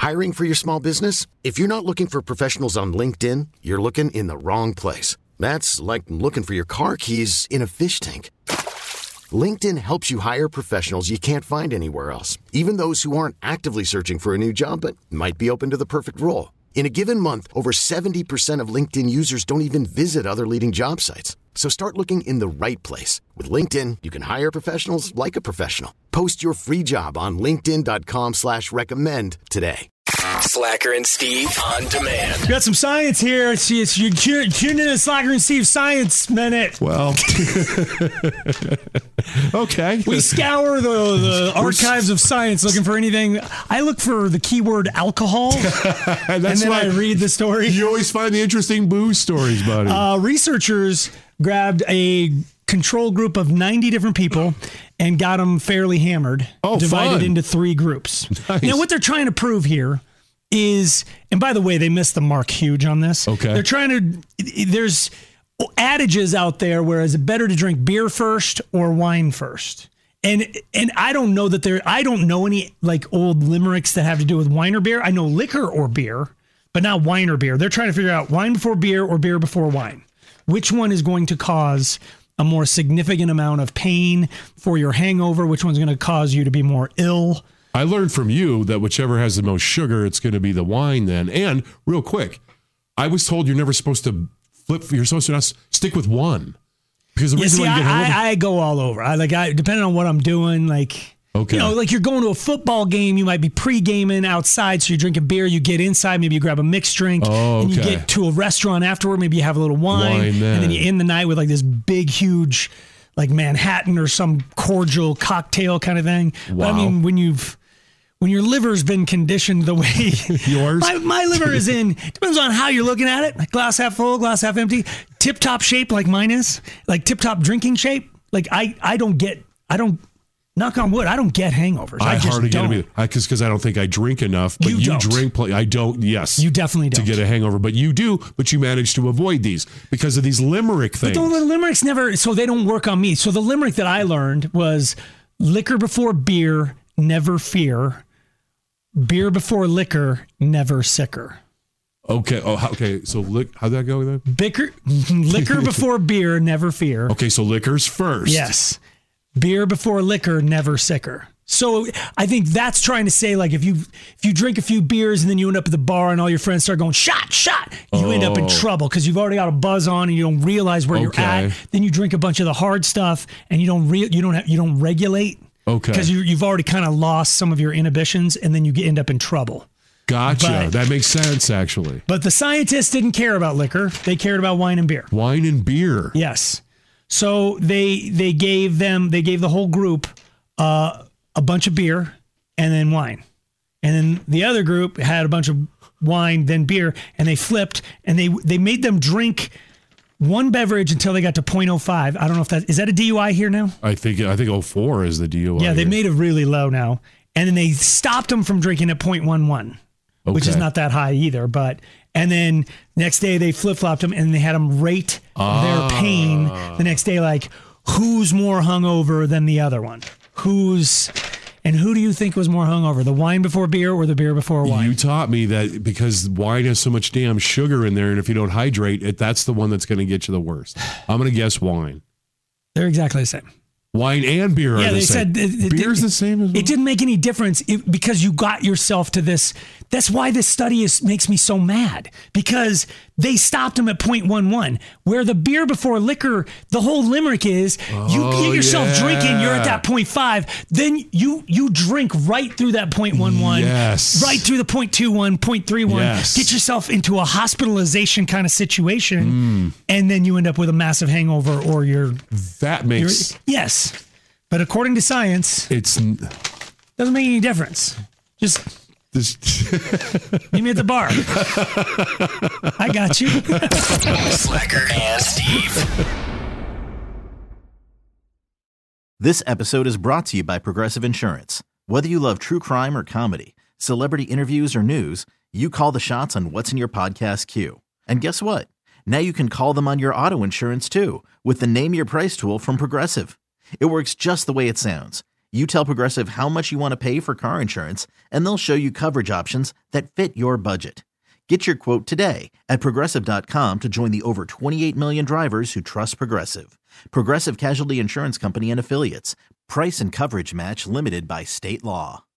Hiring for your small business? If you're not looking for professionals on LinkedIn, you're looking in the wrong place. That's like looking for your car keys in a fish tank. LinkedIn helps you hire professionals you can't find anywhere else, even those who aren't actively searching for a new job but might be open to the perfect role. In a given month, over 70% of LinkedIn users don't even visit other leading job sites. So start looking in the right place. With LinkedIn, you can hire professionals like a professional. Post your free job on linkedin.com/recommend today. Slacker and Steve on demand. We got some science here. You're tuned in to Slacker and Steve Science Minute. Well, okay. We scour the archives of science looking for anything. I look for the keyword alcohol, and then I read the story. You always find the interesting booze stories, buddy. Researchers grabbed a control group of 90 different people and got them fairly hammered, divided into 3 groups. Nice. Now, what they're trying to prove here is, and by the way, they missed the mark huge on this. Okay. They're trying to, there's adages out there where is it better to drink beer first or wine first? And I don't know I don't know any like old limericks that have to do with wine or beer. I know liquor or beer, but not wine or beer. They're trying to figure out wine before beer or beer before wine. Which one is going to cause a more significant amount of pain for your hangover? Which one's going to cause you to be more ill? I learned from you that whichever has the most sugar, it's going to be the wine then. And real quick, I was told you're never supposed to you're supposed to not stick with one. Because the reason why you get hangover. I go all over. Depending on what I'm doing, like, okay. You know, like you're going to a football game, you might be pre-gaming outside, so you're drinking beer, you get inside, maybe you grab a mixed drink, and you get to a restaurant afterward, maybe you have a little wine and then you end the night with like this big, huge, like Manhattan or some cordial cocktail kind of thing. Wow. But I mean, when your liver's been conditioned the way yours, my liver is in, depends on how you're looking at it, like glass half full, glass half empty, tip-top shape like mine is, like tip-top drinking shape. Like I don't, knock on wood, I don't get hangovers. I just hardly don't. get them because I don't think I drink enough. But You don't. drink. I don't. Yes, You definitely don't. to get a hangover. But you do. But you manage to avoid these because of these limerick things. But the limericks never, so they don't work on me. So the limerick that I learned was liquor before beer, never fear. Beer before liquor, never sicker. Okay. Oh, okay. So how'd that go then? Liquor before beer, never fear. Okay. So liquor's first. Yes. Beer before liquor, never sicker. So I think that's trying to say, like, if you drink a few beers and then you end up at the bar and all your friends start going shot, you end up in trouble because you've already got a buzz on and you don't realize where you're at. Then you drink a bunch of the hard stuff and you don't regulate. Okay. Because you've already kind of lost some of your inhibitions and then you end up in trouble. Gotcha. That makes sense, actually. But the scientists didn't care about liquor. They cared about wine and beer. Wine and beer. Yes. So they gave the whole group a bunch of beer and then wine. And then the other group had a bunch of wine, then beer, and they flipped and they made them drink one beverage until they got to 0.05. I don't know if is that a DUI here now? I think 04 is the DUI. Yeah, they made it really low now. And then they stopped them from drinking at 0.11, which is not that high either. And then next day they flip-flopped them and they had them rate their pain the next day, like who's more hungover than the other one? And who do you think was more hungover, the wine before beer or the beer before wine? You taught me that because wine has so much damn sugar in there, and if you don't hydrate, that's the one that's going to get you the worst. I'm going to guess wine. They're exactly the same. Wine and beer are the same. Yeah, they said beer's the same as well? It didn't make any difference because you got yourself to this. That's why this study makes me so mad, because they stopped them at 0.11, where the beer before liquor, the whole limerick is you get yourself drinking, you're at that 0.5, then you drink right through that 0.11, yes, right through the 0.21, 0.31, yes, get yourself into a hospitalization kind of situation, and then you end up with a massive hangover or yes. But according to science, it doesn't make any difference. Just meet me at the bar. I got you. Slacker and Steve. This episode is brought to you by Progressive Insurance. Whether you love true crime or comedy, celebrity interviews or news, you call the shots on what's in your podcast queue. And guess what? Now you can call them on your auto insurance too with the Name Your Price tool from Progressive. It works just the way it sounds. You tell Progressive how much you want to pay for car insurance, and they'll show you coverage options that fit your budget. Get your quote today at Progressive.com to join the over 28 million drivers who trust Progressive. Progressive Casualty Insurance Company and Affiliates. Price and coverage match limited by state law.